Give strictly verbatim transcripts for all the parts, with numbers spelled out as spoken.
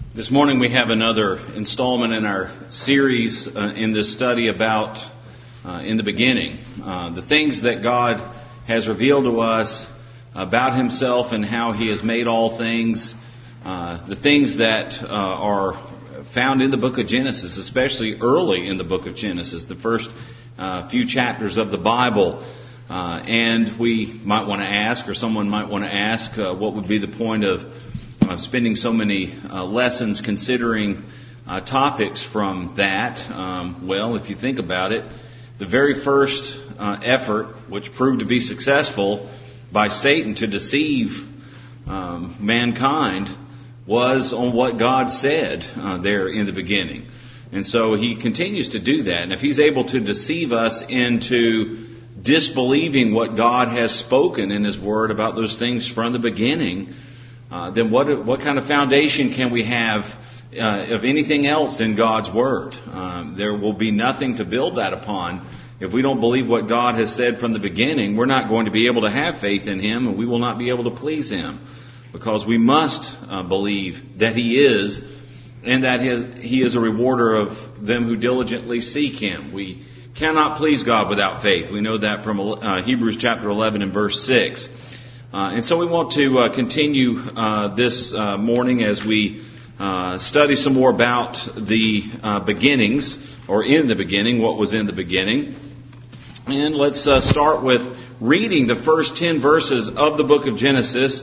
This morning we have another installment in our series uh, in this study about uh, in the beginning, uh, the things that God has revealed to us about Himself and how He has made all things, uh, the things that uh, are found in the book of Genesis, especially early in the book of Genesis, the first uh, few chapters of the Bible. Uh, and we might want to ask, or someone might want to ask, uh, what would be the point of Uh, spending so many uh, lessons considering uh, topics from that. Um, well, if you think about it, the very first uh, effort, which proved to be successful by Satan to deceive um, mankind, was on what God said uh, there in the beginning. And so he continues to do that. And if he's able to deceive us into disbelieving what God has spoken in His Word about those things from the beginning, Uh, then what what kind of foundation can we have uh, of anything else in God's Word? Um, there will be nothing to build that upon. If we don't believe what God has said from the beginning, we're not going to be able to have faith in Him, and we will not be able to please Him, because we must uh, believe that He is, and that his, He is a rewarder of them who diligently seek Him. We cannot please God without faith. We know that from uh, Hebrews chapter eleven and verse six. Uh, and so we want to uh, continue uh, this uh, morning as we uh, study some more about the uh, beginnings, or in the beginning, what was in the beginning. And let's uh, start with reading the first ten verses of the book of Genesis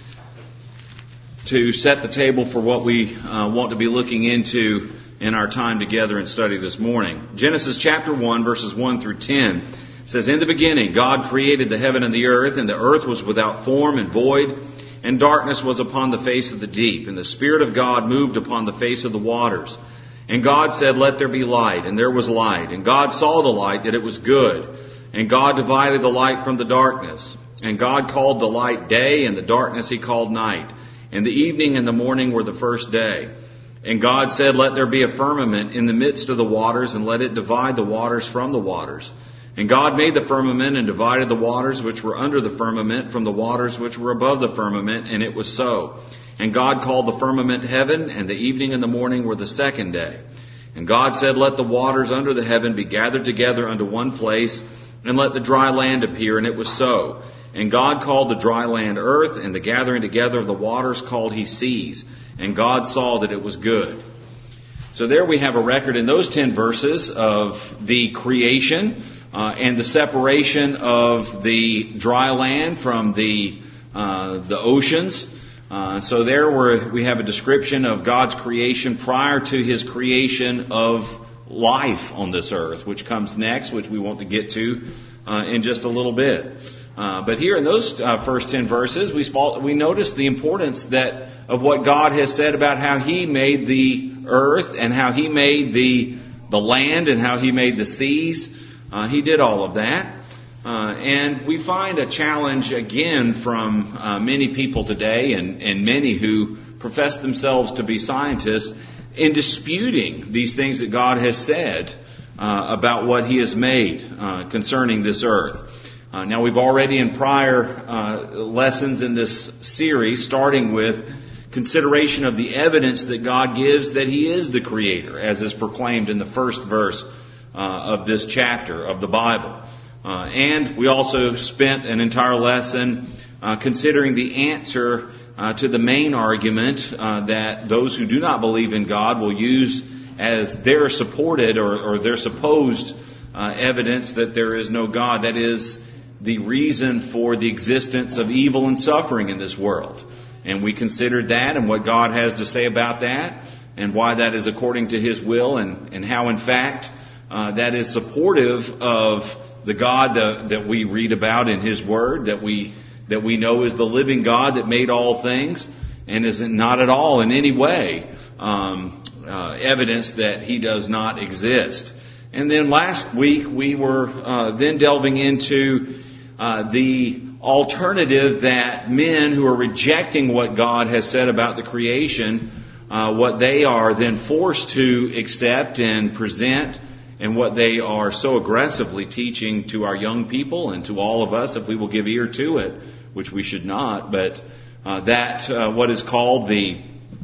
to set the table for what we uh, want to be looking into in our time together and study this morning. Genesis chapter one, verses one through ten. It says, "In the beginning, God created the heaven and the earth, and the earth was without form and void, and darkness was upon the face of the deep, and the Spirit of God moved upon the face of the waters. And God said, Let there be light, and there was light. And God saw the light, that it was good. And God divided the light from the darkness. And God called the light day, and the darkness He called night. And the evening and the morning were the first day. And God said, Let there be a firmament in the midst of the waters, and let it divide the waters from the waters. And God made the firmament and divided the waters which were under the firmament from the waters which were above the firmament, and it was so. And God called the firmament heaven, and the evening and the morning were the second day. And God said, Let the waters under the heaven be gathered together unto one place, and let the dry land appear, and it was so. And God called the dry land earth, and the gathering together of the waters called He seas. And God saw that it was good." So there we have a record in those ten verses of the creation, Uh, and the separation of the dry land from the uh, the oceans. Uh, so there we're, we have a description of God's creation prior to His creation of life on this earth, which comes next, which we want to get to uh, in just a little bit. Uh, but here in those uh, first ten verses, we spot, we notice the importance that of what God has said about how He made the earth and how He made the the land and how He made the seas. Uh, he did all of that. Uh, and we find a challenge again from uh, many people today, and, and many who profess themselves to be scientists, in disputing these things that God has said uh, about what He has made uh, concerning this earth. Uh, now we've already in prior uh, lessons in this series, starting with consideration of the evidence that God gives that He is the Creator, as is proclaimed in the first verse Uh, of this chapter of the Bible. Uh, and we also spent an entire lesson uh, considering the answer uh, to the main argument uh, that those who do not believe in God will use as their supported or, or their supposed uh, evidence that there is no God. That is the reason for the existence of evil and suffering in this world. And we considered that and what God has to say about that, and why that is according to His will, and, and how in fact Uh, that is supportive of the God that, that we read about in His Word, that we that we know is the living God that made all things, and is not at all in any way um, uh, evidence that He does not exist. And then last week we were uh, then delving into uh, the alternative that men who are rejecting what God has said about the creation, uh, what they are then forced to accept and present, and what they are so aggressively teaching to our young people and to all of us, if we will give ear to it, which we should not, but uh, that uh, what is called the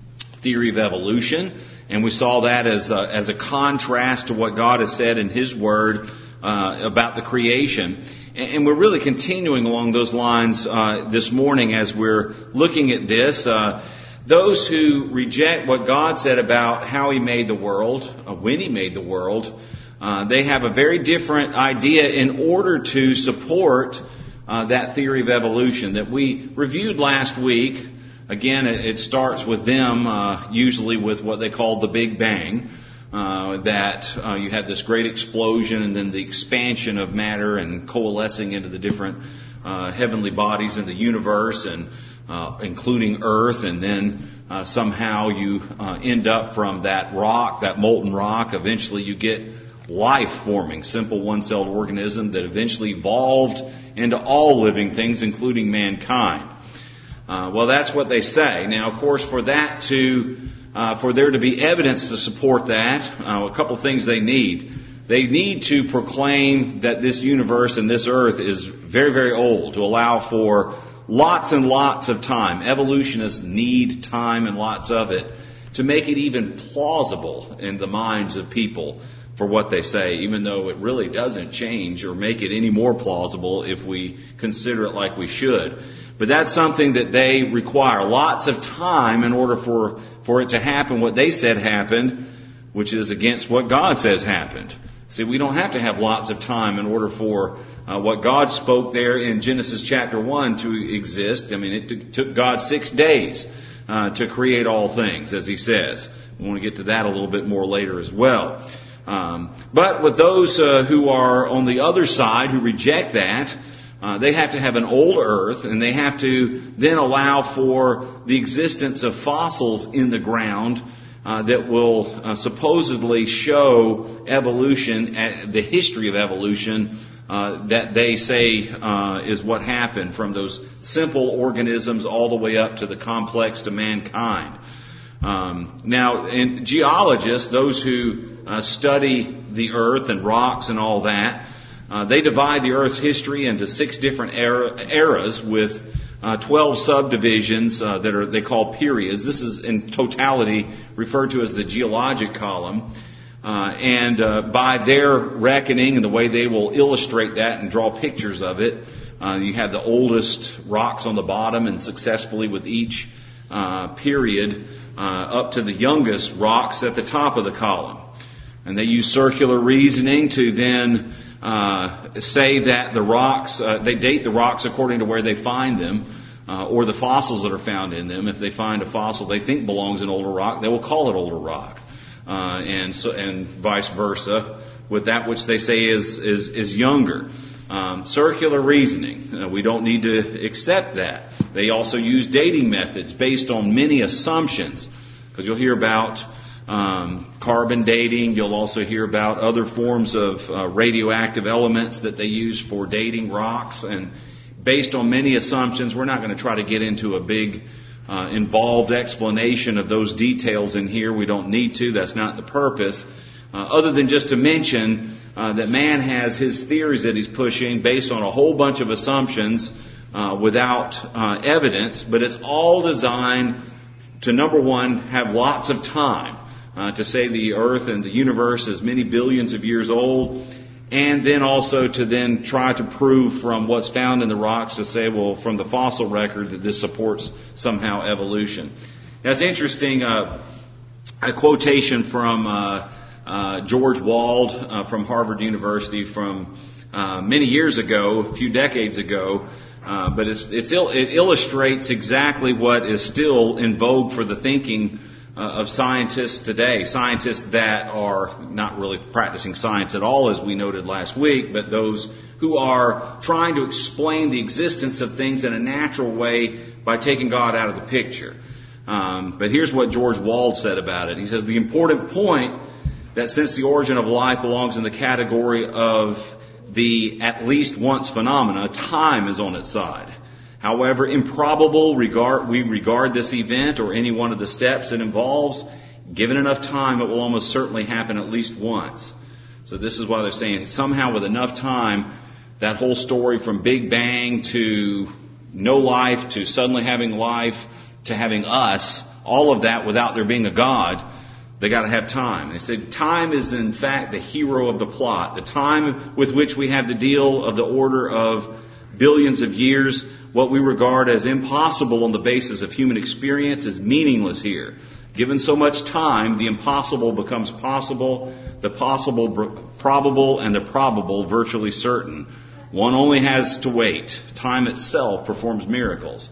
theory of evolution, and we saw that as a, as a contrast to what God has said in His Word uh, about the creation. And, and we're really continuing along those lines uh, this morning as we're looking at this. Uh, those who reject what God said about how He made the world, uh, when He made the world, uh, they have a very different idea in order to support uh, that theory of evolution that we reviewed last week. Again, it starts with them, uh, usually with what they call the Big Bang, uh, that uh, you have this great explosion and then the expansion of matter and coalescing into the different uh, heavenly bodies in the universe, and uh, including Earth, and then uh, somehow you uh, end up from that rock, that molten rock, eventually you get life forming, simple one-celled organism that eventually evolved into all living things, including mankind. Uh, well, that's what they say. Now, of course, for that to, uh, for there to be evidence to support that, uh, a couple things they need. They need to proclaim that this universe and this earth is very, very old, to allow for lots and lots of time. Evolutionists need time and lots of it to make it even plausible in the minds of people for what they say, even though it really doesn't change or make it any more plausible if we consider it like we should. But that's something that they require. Lots of time in order for, for it to happen what they said happened, which is against what God says happened. See, we don't have to have lots of time in order for uh, what God spoke there in Genesis chapter one to exist. I mean, it t- took God six days uh, to create all things, as He says. We want to get to that a little bit more later as well. Um, but with those uh, who are on the other side, who reject that, Uh, they have to have an old earth, and they have to then allow for the existence of fossils in the ground uh, that will uh, supposedly show evolution, uh, the history of evolution uh, that they say uh, is what happened from those simple organisms all the way up to the complex to mankind. Um, now, in geologists, those who uh, study the earth and rocks and all that, Uh, they divide the Earth's history into six different era, eras with uh, twelve subdivisions uh, that are they call periods. This is in totality referred to as the geologic column. Uh, and uh, by their reckoning and the way they will illustrate that and draw pictures of it, uh, you have the oldest rocks on the bottom, and successfully with each uh, period uh, up to the youngest rocks at the top of the column. And they use circular reasoning to then Uh, say that the rocks, uh, they date the rocks according to where they find them, uh, or the fossils that are found in them. If they find a fossil they think belongs in older rock, they will call it older rock, uh, and so and vice versa with that which they say is is is younger. Um, circular reasoning, uh, we don't need to accept that. They also use dating methods based on many assumptions, because you'll hear about Um, carbon dating. You'll also hear about other forms of uh, radioactive elements that they use for dating rocks. And based on many assumptions, we're not going to try to get into a big uh, involved explanation of those details in here. We don't need to. That's not the purpose. Uh, other than just to mention uh, that man has his theories that he's pushing based on a whole bunch of assumptions uh, without uh, evidence, but it's all designed to, number one, have lots of time. Uh, to say the earth and the universe is many billions of years old, and then also to then try to prove from what's found in the rocks to say, well, from the fossil record that this supports somehow evolution. That's interesting. Uh, a quotation from uh, uh, George Wald uh, from Harvard University from uh, many years ago, a few decades ago, uh, but it's, it's il- it illustrates exactly what is still in vogue for the thinking Uh, of scientists today, scientists that are not really practicing science at all, as we noted last week, but those who are trying to explain the existence of things in a natural way by taking God out of the picture. Um, but here's what George Wald said about it. He says, the important point that since the origin of life belongs in the category of the at least once phenomena, time is on its side. However improbable regard, we regard this event or any one of the steps it involves, given enough time, it will almost certainly happen at least once. So this is why they're saying somehow with enough time, that whole story from Big Bang to no life to suddenly having life, to having us, all of that without there being a God, they got to have time. They said time is in fact the hero of the plot. The time with which we have to deal of the order of billions of years, what we regard as impossible on the basis of human experience, is meaningless here. Given so much time, the impossible becomes possible, the possible br- probable, and the probable virtually certain. One only has to wait. Time itself performs miracles.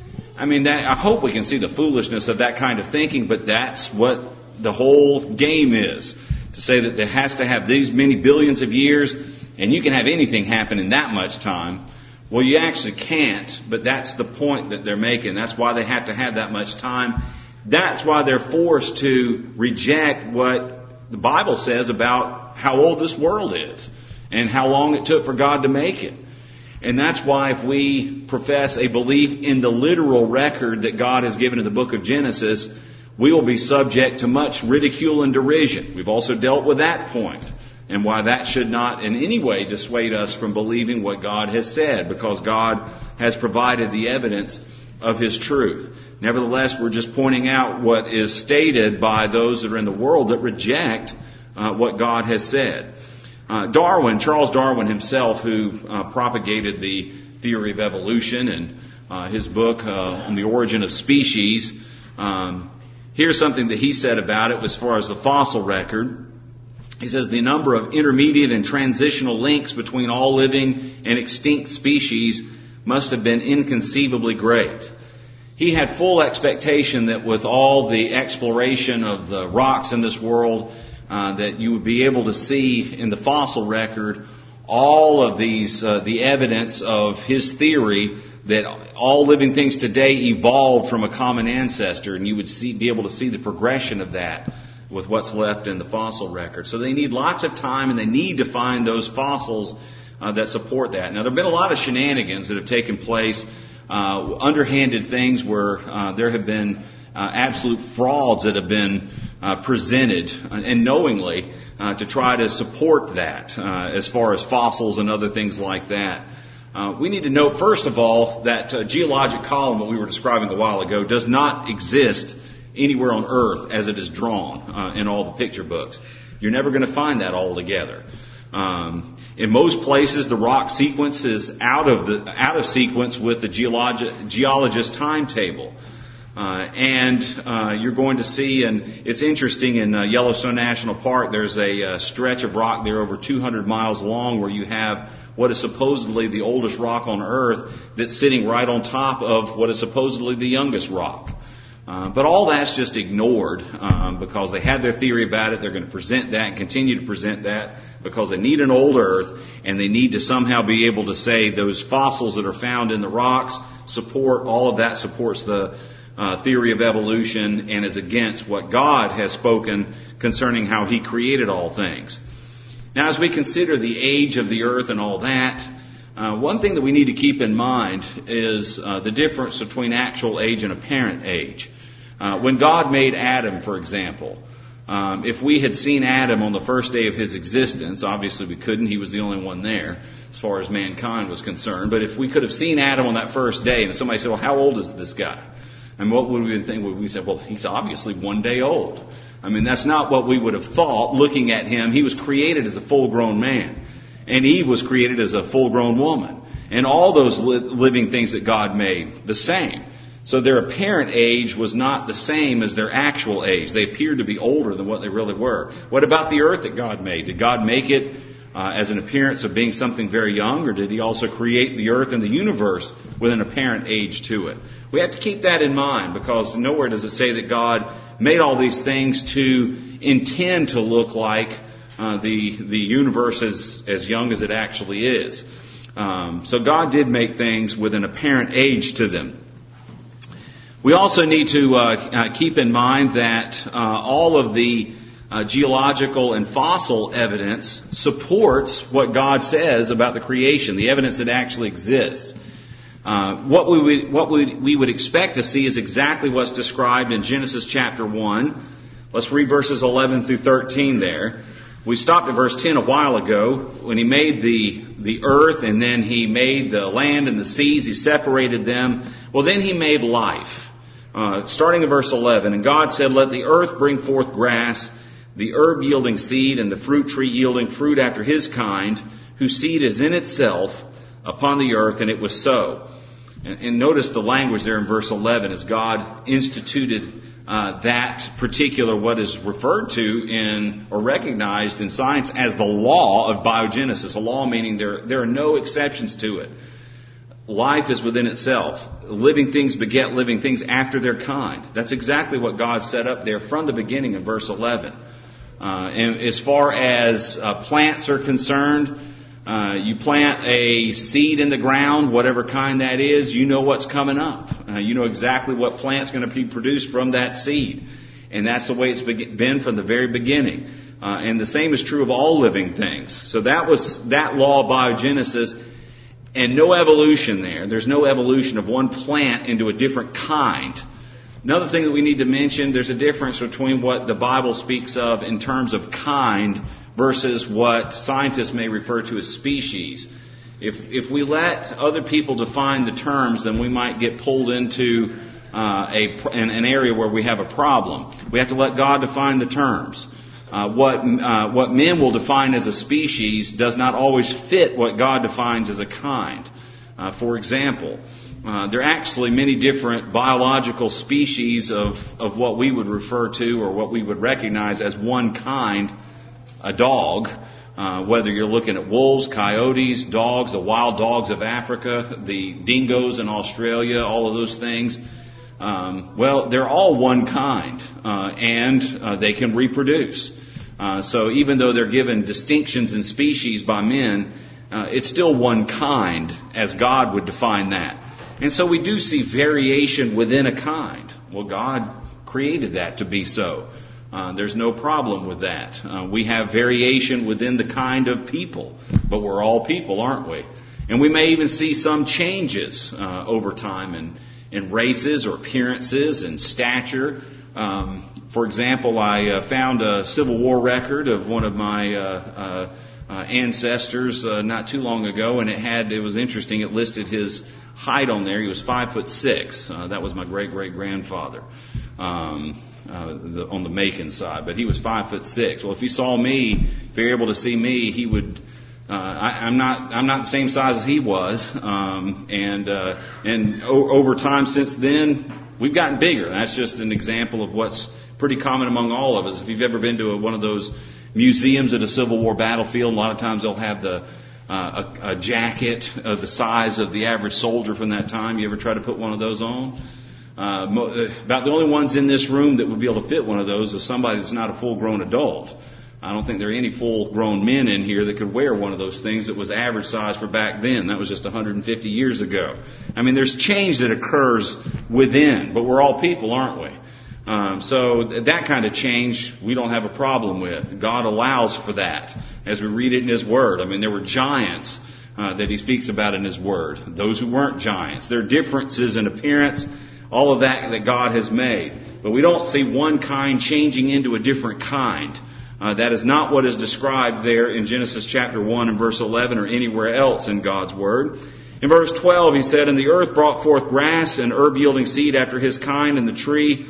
I mean, that, I hope we can see the foolishness of that kind of thinking, but that's what the whole game is. To say that there has to have these many billions of years, and you can have anything happen in that much time. Well, you actually can't, but that's the point that they're making. That's why they have to have that much time. That's why they're forced to reject what the Bible says about how old this world is and how long it took for God to make it. And that's why if we profess a belief in the literal record that God has given in the book of Genesis, we will be subject to much ridicule and derision. We've also dealt with that point and why that should not in any way dissuade us from believing what God has said, because God has provided the evidence of His truth. Nevertheless, we're just pointing out what is stated by those that are in the world that reject uh, what God has said. Uh, Darwin, Charles Darwin himself, who uh, propagated the theory of evolution and uh, his book uh, on the origin of species, um, here's something that he said about it as far as the fossil record. He says the number of intermediate and transitional links between all living and extinct species must have been inconceivably great. He had full expectation that with all the exploration of the rocks in this world, uh, that you would be able to see in the fossil record all of these, uh, the evidence of his theory that all living things today evolved from a common ancestor, and you would see, be able to see the progression of that with what's left in the fossil record. So they need lots of time, and they need to find those fossils uh, that support that. Now, there have been a lot of shenanigans that have taken place, uh, underhanded things where uh, there have been uh, absolute frauds that have been uh, presented, uh, and knowingly, uh, to try to support that uh, as far as fossils and other things like that. Uh, we need to note, first of all, that uh, geologic column that we were describing a while ago does not exist anywhere on Earth as it is drawn uh, in all the picture books. You're never going to find that all together. Um, in most places, the rock sequence is out of the out of sequence with the geologi- geologist's timetable. Uh, and uh, you're going to see, and it's interesting, in uh, Yellowstone National Park, there's a uh, stretch of rock there over two hundred miles long where you have what is supposedly the oldest rock on Earth that's sitting right on top of what is supposedly the youngest rock. Uh, but all that's just ignored um, because they had their theory about it. They're going to present that and continue to present that because they need an old Earth, and they need to somehow be able to say those fossils that are found in the rocks support, all of that supports the uh, theory of evolution and is against what God has spoken concerning how He created all things. Now, as we consider the age of the Earth and all that, Uh, one thing that we need to keep in mind is uh, the difference between actual age and apparent age. Uh, when God made Adam, for example, um, if we had seen Adam on the first day of his existence, obviously we couldn't, he was the only one there as far as mankind was concerned, but if we could have seen Adam on that first day and somebody said, well, how old is this guy? And what would we think? Would we say, well, he's obviously one day old. I mean, that's not what we would have thought looking at him. He was created as a full-grown man. And Eve was created as a full-grown woman. And all those li- living things that God made, the same. So their apparent age was not the same as their actual age. They appeared to be older than what they really were. What about the earth that God made? Did God make it uh, as an appearance of being something very young, or did He also create the earth and the universe with an apparent age to it? We have to keep that in mind, because nowhere does it say that God made all these things to intend to look like Uh, the the universe as as young as it actually is. Um, so God did make things with an apparent age to them. We also need to uh, uh, keep in mind that uh, all of the uh, geological and fossil evidence supports what God says about the creation, the evidence that actually exists. Uh, what we would, what we, we would expect to see is exactly what's described in Genesis chapter one. Let's read verses eleven through thirteen there. We stopped at verse ten a while ago when He made the, the earth, and then He made the land and the seas. He separated them. Well, then He made life. Uh, starting in verse eleven, and God said, let the earth bring forth grass, the herb yielding seed, and the fruit tree yielding fruit after his kind, whose seed is in itself upon the earth, and it was so. And, and notice the language there in verse eleven, as God instituted uh, that particular, what is referred to in, or recognized in science as the law of biogenesis. A law meaning there, there are no exceptions to it. Life is within itself. Living things beget living things after their kind. That's exactly what God set up there from the beginning in verse eleven. Uh, and as far as uh, plants are concerned, uh, you plant a seed in the ground, whatever kind that is, you know what's coming up. Uh, you know exactly what plant's going to be produced from that seed. And that's the way it's been from the very beginning. Uh, and the same is true of all living things. So that was that law of biogenesis. And no evolution there. There's no evolution of one plant into a different kind. Another thing that we need to mention, there's a difference between what the Bible speaks of in terms of kind versus what scientists may refer to as species. If if we let other people define the terms, then we might get pulled into uh, a an, an area where we have a problem. We have to let God define the terms. Uh, what uh, what men will define as a species does not always fit what God defines as a kind. Uh, for example, uh, there are actually many different biological species of, of what we would refer to or what we would recognize as one kind, a dog. Uh, whether you're looking at wolves, coyotes, dogs, the wild dogs of Africa, the dingoes in Australia, all of those things. Um, well, they're all one kind, uh, and uh, they can reproduce. Uh, so even though they're given distinctions in species by men, uh, it's still one kind as God would define that. And so we do see variation within a kind. Well, God created that to be so. Uh, there's no problem with that. Uh, we have variation within the kind of people, but we're all people, aren't we? And we may even see some changes uh, over time in, in races or appearances and stature. Um, for example, I uh, found a Civil War record of one of my uh, uh, uh, ancestors uh, not too long ago, and it had it was interesting. It listed his height on there. He was five foot six. Uh, that was my great great grandfather um, uh, the, on the Macon side, but he was five foot six. Well, if he saw me, if you're able to see me, he would. Uh, I, I'm not. I'm not the same size as he was, um, and uh, and o- over time since then. We've gotten bigger. That's just an example of what's pretty common among all of us. If you've ever been to a, one of those museums at a Civil War battlefield, a lot of times they'll have the uh, a, a jacket of the size of the average soldier from that time. You ever try to put one of those on? Uh, mo- about the only ones in this room that would be able to fit one of those is somebody that's not a full-grown adult. I don't think there are any full-grown men in here that could wear one of those things that was average size for back then. That was just one hundred fifty years ago. I mean, there's change that occurs within, but we're all people, aren't we? Um, so that kind of change we don't have a problem with. God allows for that as we read it in His Word. I mean, there were giants uh, that He speaks about in His Word. Those who weren't giants. There are differences in appearance, all of that that God has made. But we don't see one kind changing into a different kind. Uh, that is not what is described there in Genesis chapter one and verse eleven or anywhere else in God's Word. In verse twelve, He said, and the earth brought forth grass and herb yielding seed after his kind, and the tree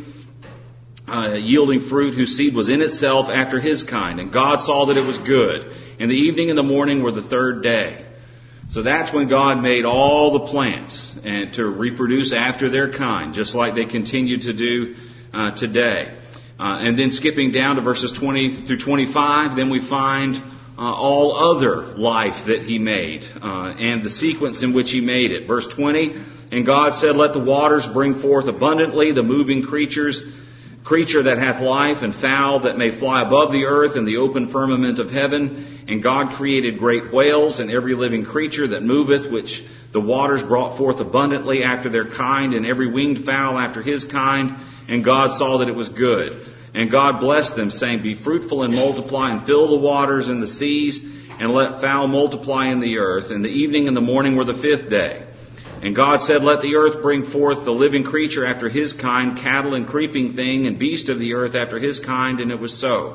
uh, yielding fruit whose seed was in itself after his kind. And God saw that it was good. And the evening and the morning were the third day. So that's when God made all the plants and to reproduce after their kind, just like they continue to do uh, today. Uh, and then skipping down to verses twenty through twenty-five, then we find uh, all other life that He made uh, and the sequence in which He made it. Verse twenty, and God said, let the waters bring forth abundantly the moving creatures, creature that hath life, and fowl that may fly above the earth in the open firmament of heaven. And God created great whales and every living creature that moveth, which the waters brought forth abundantly after their kind, and every winged fowl after his kind. And God saw that it was good. And God blessed them, saying, be fruitful and multiply, and fill the waters and the seas, and let fowl multiply in the earth. And the evening and the morning were the fifth day. And God said, let the earth bring forth the living creature after his kind, cattle and creeping thing, and beast of the earth after his kind, and it was so.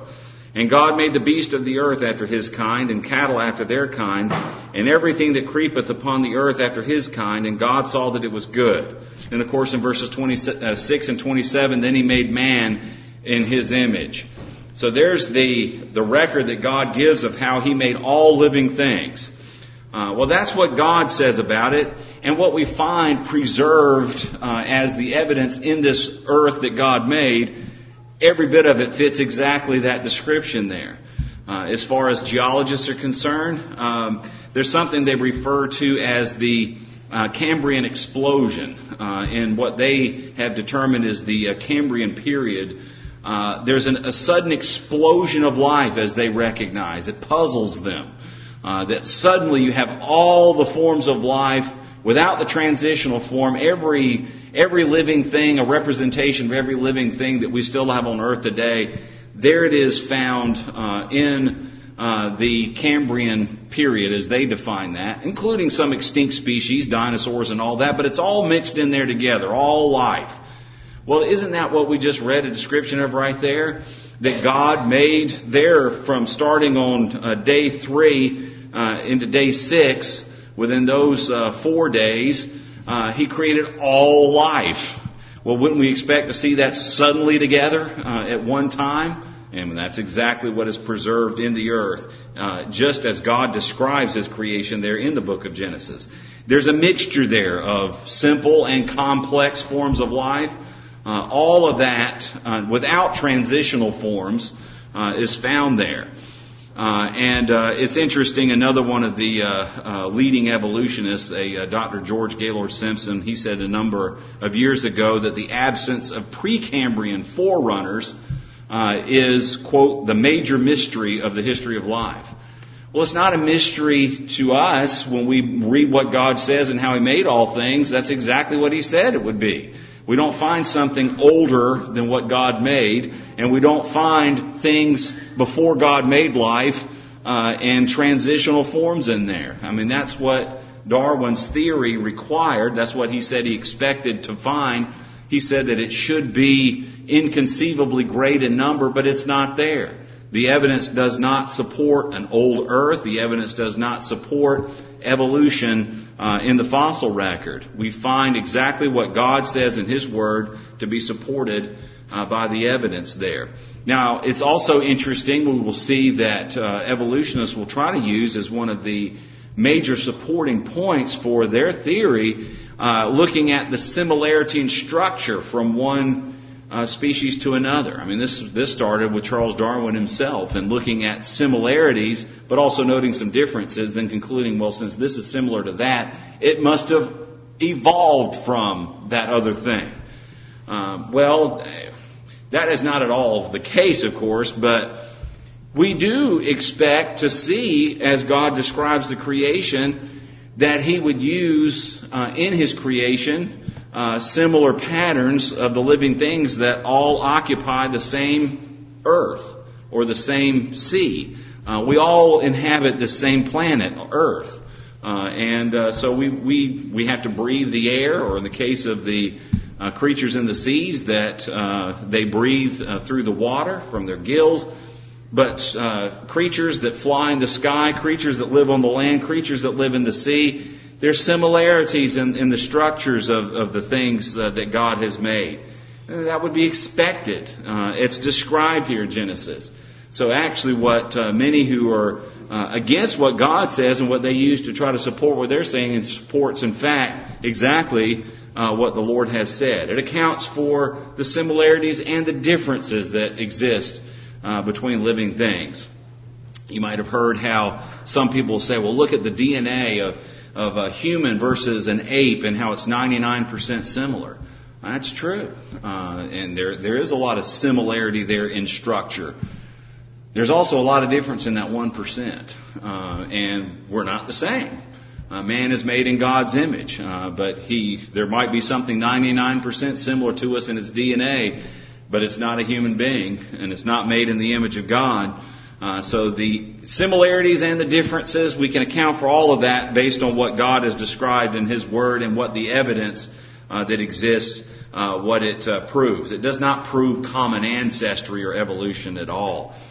And God made the beast of the earth after his kind, and cattle after their kind, and everything that creepeth upon the earth after his kind, and God saw that it was good. And of course in verses twenty-six and twenty-seven, then he made man in his image. So there's the, the record that God gives of how he made all living things. Uh, well, that's what God says about it, and what we find preserved uh, as the evidence in this earth that God made, every bit of it fits exactly that description there. Uh, as far as geologists are concerned, um, there's something they refer to as the uh, Cambrian explosion, uh, and what they have determined is the uh, Cambrian period. Uh, there's an, a sudden explosion of life, as they recognize. It puzzles them. Uh, that suddenly you have all the forms of life without the transitional form. Every every living thing, a representation of every living thing that we still have on earth today, there it is found uh, in uh, the Cambrian period, as they define that, including some extinct species, dinosaurs and all that, but it's all mixed in there together, all life. Well, isn't that what we just read a description of right there? That God made there from starting on uh, day three uh, into day six, within those uh, four days, uh, He created all life. Well, wouldn't we expect to see that suddenly together uh, at one time? And that's exactly what is preserved in the earth, uh, just as God describes His creation there in the book of Genesis. There's a mixture there of simple and complex forms of life. Uh, all of that, uh, without transitional forms, uh, is found there. Uh, and uh, it's interesting, another one of the uh, uh, leading evolutionists, a uh, Doctor George Gaylord Simpson, he said a number of years ago that the absence of Precambrian forerunners uh, is, quote, the major mystery of the history of life. Well, it's not a mystery to us when we read what God says and how He made all things. That's exactly what He said it would be. We don't find something older than what God made, and we don't find things before God made life uh, and transitional forms in there. I mean, that's what Darwin's theory required. That's what he said he expected to find. He said that it should be inconceivably great in number, but it's not there. The evidence does not support an old earth. The evidence does not support evolution uh, in the fossil record. We find exactly what God says in His Word to be supported uh, by the evidence there. Now, it's also interesting, we will see that uh, evolutionists will try to use as one of the major supporting points for their theory, uh, looking at the similarity in structure from one Uh, species to another. I mean, this this started with Charles Darwin himself, and looking at similarities, but also noting some differences, then concluding, well, since this is similar to that, it must have evolved from that other thing. Um, well, that is not at all the case, of course, but we do expect to see, as God describes the creation, that He would use uh, in His creation Uh, similar patterns of the living things that all occupy the same earth or the same sea. Uh, we all inhabit the same planet, Earth. Uh, and uh, so we, we, we have to breathe the air, or in the case of the uh, creatures in the seas, that uh, they breathe uh, through the water from their gills. But uh, creatures that fly in the sky, creatures that live on the land, creatures that live in the sea, there's similarities in, in the structures of, of the things uh, that God has made. That would be expected. Uh, it's described here in Genesis. So actually what uh, many who are uh, against what God says and what they use to try to support what they're saying, it supports, in fact, exactly uh, what the Lord has said. It accounts for the similarities and the differences that exist uh, between living things. You might have heard how some people say, well, look at the D N A of of a human versus an ape and how it's ninety-nine percent similar. That's true. Uh, and there there is a lot of similarity there in structure. There's also a lot of difference in that one percent. Uh, and we're not the same. Uh, man is made in God's image. Uh, but he there might be something ninety-nine percent similar to us in its D N A, but it's not a human being, and it's not made in the image of God. Uh, so the similarities and the differences, we can account for all of that based on what God has described in His Word and what the evidence uh, that exists, uh, what it uh, proves. It does not prove common ancestry or evolution at all.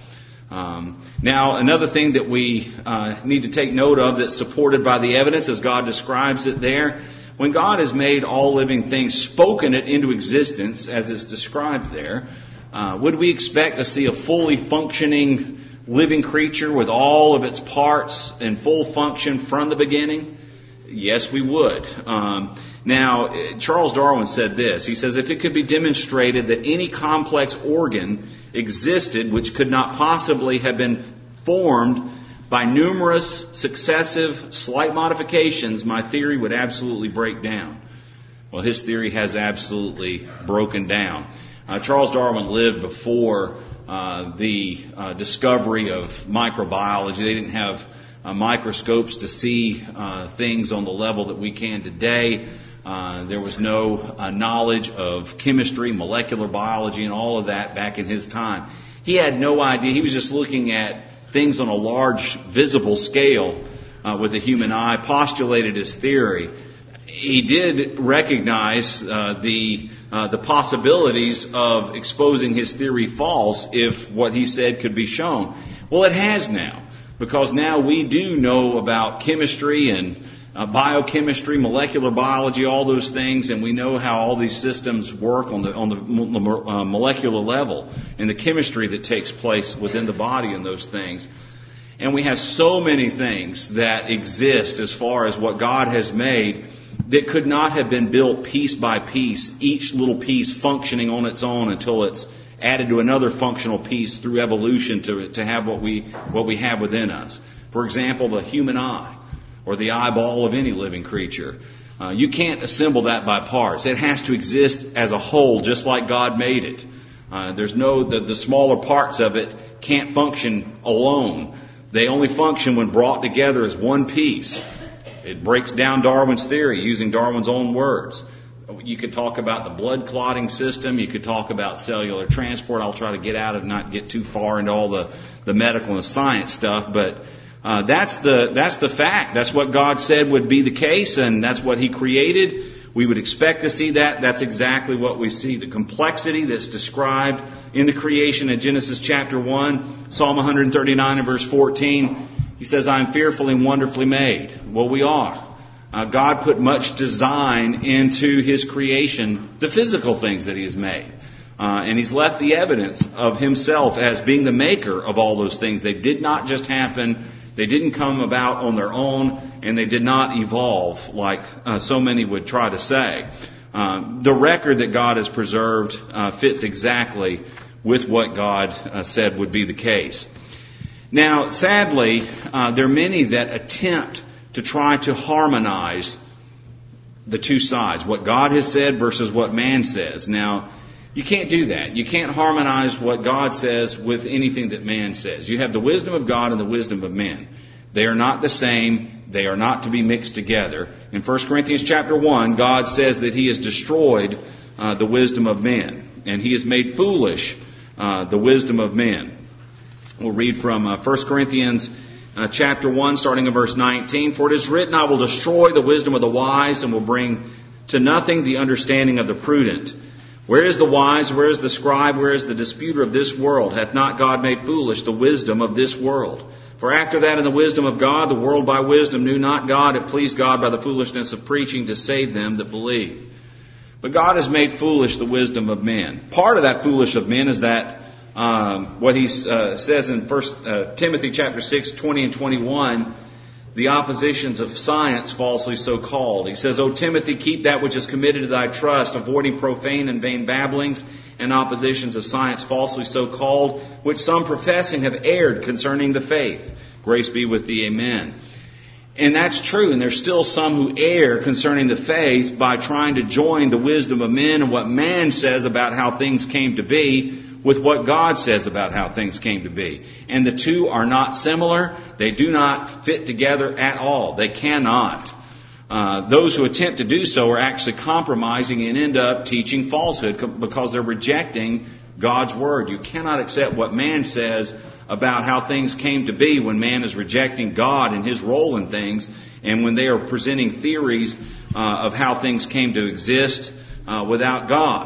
Um, now, another thing that we uh, need to take note of that's supported by the evidence as God describes it there, when God has made all living things, spoken it into existence as it's described there, uh, would we expect to see a fully functioning living creature with all of its parts in full function from the beginning? Yes, we would. Um, now, Charles Darwin said this. He says, if it could be demonstrated that any complex organ existed which could not possibly have been formed by numerous successive slight modifications, my theory would absolutely break down. Well, his theory has absolutely broken down. Uh, Charles Darwin lived before uh, the uh, discovery of microbiology. They didn't have Uh, microscopes to see uh, things on the level that we can today. Uh, there was no uh, knowledge of chemistry, molecular biology, and all of that back in his time. He had no idea. He was just looking at things on a large visible scale uh, with the human eye, postulated his theory. He did recognize uh, the uh, the possibilities of exposing his theory false if what he said could be shown. Well, it has now. Because now we do know about chemistry and uh, biochemistry, molecular biology, all those things, and we know how all these systems work on the on the uh, molecular level and the chemistry that takes place within the body and those things. And we have so many things that exist as far as what God has made that could not have been built piece by piece, each little piece functioning on its own until it's added to another functional piece through evolution to to have what we what we have within us. For example, the human eye, or the eyeball of any living creature. Uh, you can't assemble that by parts. It has to exist as a whole, just like God made it. Uh, there's no the, the smaller parts of it can't function alone. They only function when brought together as one piece. It breaks down Darwin's theory using Darwin's own words. You could talk about the blood clotting system. You could talk about cellular transport. I'll try to get out of not get too far into all the, the medical and science stuff. But uh, that's the that's the fact. That's what God said would be the case, and that's what He created. We would expect to see that. That's exactly what we see. The complexity that's described in the creation in Genesis chapter one, Psalm one thirty-nine and verse fourteen. He says, I am fearfully and wonderfully made. Well, we are. Uh, God put much design into His creation, the physical things that He has made. Uh, and He's left the evidence of Himself as being the maker of all those things. They did not just happen. They didn't come about on their own, and they did not evolve like uh, so many would try to say. Uh, the record that God has preserved uh, fits exactly with what God uh, said would be the case. Now, sadly, uh, there are many that attempt to try to harmonize the two sides, what God has said versus what man says. Now, you can't do that. You can't harmonize what God says with anything that man says. You have the wisdom of God and the wisdom of men. They are not the same. They are not to be mixed together. In First Corinthians chapter one, God says that He has destroyed uh, the wisdom of men, and He has made foolish uh, the wisdom of men. We'll read from uh, First Corinthians Uh, chapter one, starting in verse nineteen. For it is written, I will destroy the wisdom of the wise and will bring to nothing the understanding of the prudent. Where is the wise? Where is the scribe? Where is the disputer of this world? Hath not God made foolish the wisdom of this world? For after that in the wisdom of God, the world by wisdom knew not God. It pleased God by the foolishness of preaching to save them that believe. But God has made foolish the wisdom of men. Part of that foolish of men is that Um, what he uh, says in First uh, Timothy chapter six, twenty and twenty-one, the oppositions of science falsely so called. He says, O Timothy, keep that which is committed to thy trust, avoiding profane and vain babblings and oppositions of science falsely so called, which some professing have erred concerning the faith. Grace be with thee, amen. And that's true, and there's still some who err concerning the faith by trying to join the wisdom of men and what man says about how things came to be with what God says about how things came to be. And the two are not similar. They do not fit together at all. They cannot. Uh, those who attempt to do so are actually compromising and end up teaching falsehood because they're rejecting God's Word. You cannot accept what man says about how things came to be when man is rejecting God and His role in things, and when they are presenting theories uh, of how things came to exist uh, without God.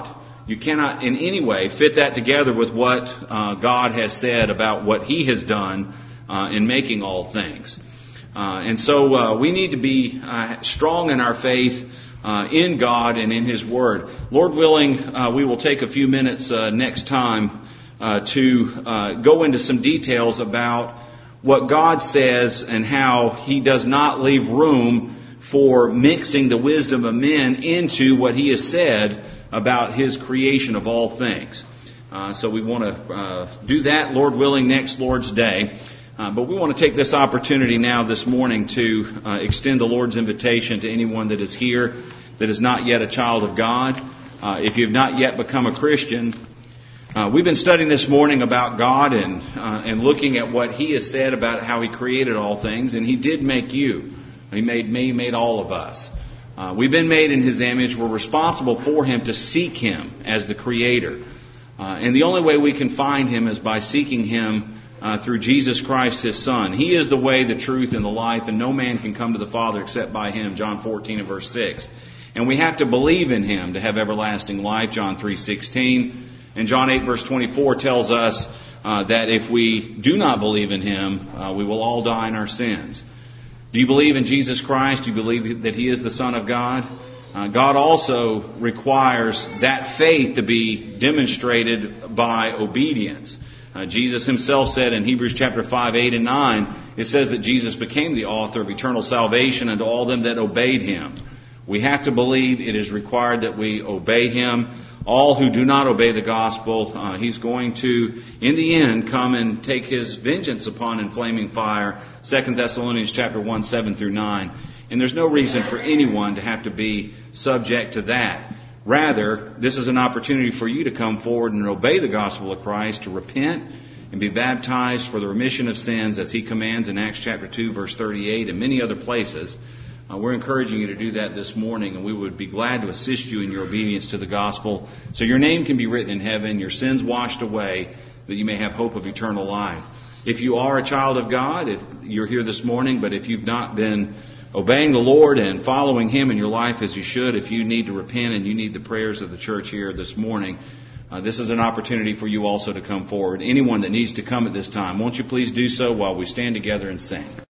you cannot in any way fit that together with what uh, God has said about what He has done uh, in making all things. Uh, and so uh, we need to be uh, strong in our faith uh, in God and in His Word. Lord willing, uh, we will take a few minutes uh, next time uh, to uh, go into some details about what God says and how He does not leave room for mixing the wisdom of men into what He has said about His creation of all things. Uh, so we want to uh, do that, Lord willing, next Lord's Day. Uh, but we want to take this opportunity now this morning to uh, extend the Lord's invitation to anyone that is here that is not yet a child of God. Uh, if you have not yet become a Christian, uh, we've been studying this morning about God and uh, and looking at what He has said about how He created all things. And He did make you. He made me, He made all of us. Uh, we've been made in His image. We're responsible for Him to seek Him as the Creator. Uh, and the only way we can find Him is by seeking Him uh, through Jesus Christ, His Son. He is the way, the truth, and the life, and no man can come to the Father except by Him, John fourteen and verse six. And we have to believe in Him to have everlasting life, John three sixteen. And John eight verse twenty-four tells us uh, that if we do not believe in Him, uh, we will all die in our sins. Do you believe in Jesus Christ? Do you believe that He is the Son of God? Uh, God also requires that faith to be demonstrated by obedience. Uh, Jesus Himself said in Hebrews chapter five, eight, and nine, it says that Jesus became the author of eternal salvation unto all them that obeyed Him. We have to believe it is required that we obey Him. All who do not obey the gospel, uh, He's going to, in the end, come and take His vengeance upon in flaming fire. Second Thessalonians chapter one, seven through nine. And there's no reason for anyone to have to be subject to that. Rather, this is an opportunity for you to come forward and obey the gospel of Christ, to repent and be baptized for the remission of sins as He commands in Acts chapter two, verse thirty-eight, and many other places. Uh, we're encouraging you to do that this morning, and we would be glad to assist you in your obedience to the gospel so your name can be written in heaven, your sins washed away, that you may have hope of eternal life. If you are a child of God, if you're here this morning, but if you've not been obeying the Lord and following Him in your life as you should, if you need to repent and you need the prayers of the church here this morning, uh, this is an opportunity for you also to come forward. Anyone that needs to come at this time, won't you please do so while we stand together and sing.